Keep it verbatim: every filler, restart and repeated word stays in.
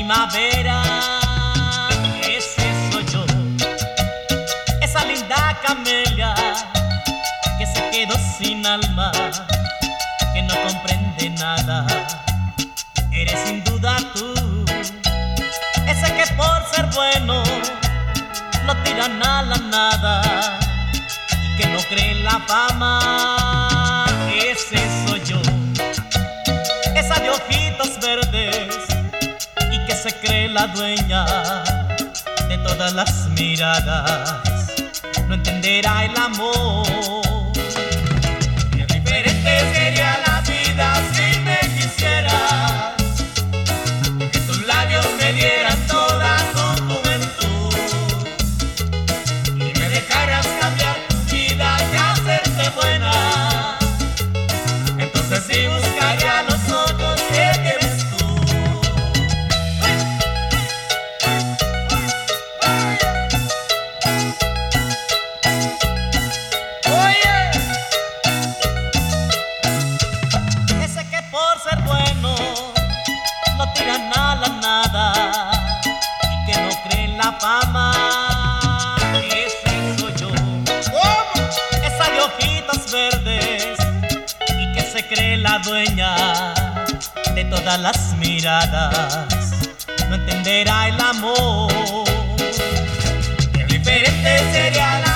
primavera, ese soy yo, esa linda camelia que se quedó sin alma, que no comprende nada. Eres sin duda tú, ese que por ser bueno lo tiran a la nada y que no cree en la fama. Ese soy yo, esa de ojitos verdes y que se cree la dueña de todas las miradas. No entenderá el amor. Qué diferente sería la vida si me quisieras, que tus labios me dieran toda tu juventud y me dejaras cambiar tu vida y hacerte buena. Entonces sí buscaría los ojos que tienes tú. Oye, ese que por ser bueno lo tiran a la nada y que no cree en la fama. Ese soy yo. ¿Cómo? Esa de ojitos verdes y que se cree la dueña de todas las miradas. No entenderá el amor. Qué diferente sería la